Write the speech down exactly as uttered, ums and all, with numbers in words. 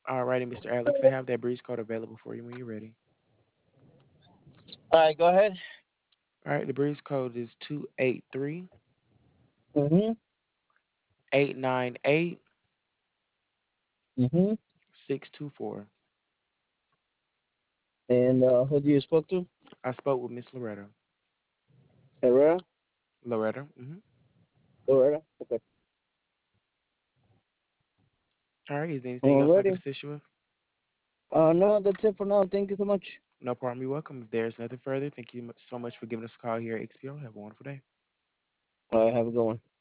Alrighty, mister Alex, I have that breeze code available for you when you're ready. All right, go ahead. All right, the breeze code is two eight three Mm-hmm. eight nine eight Mm-hmm. six two four. And uh, who do you spoke to? I spoke with Miss Loretta. Herrera. Loretta? Mm-hmm. Loretta. Okay. All right, is there anything else I could Alrighty. assist you with? Uh, no, that's it for now. Thank you so much. No problem, you're welcome. If there's nothing further, thank you mu- so much for giving us a call here at X P O. Have a wonderful day. All right, have a good one.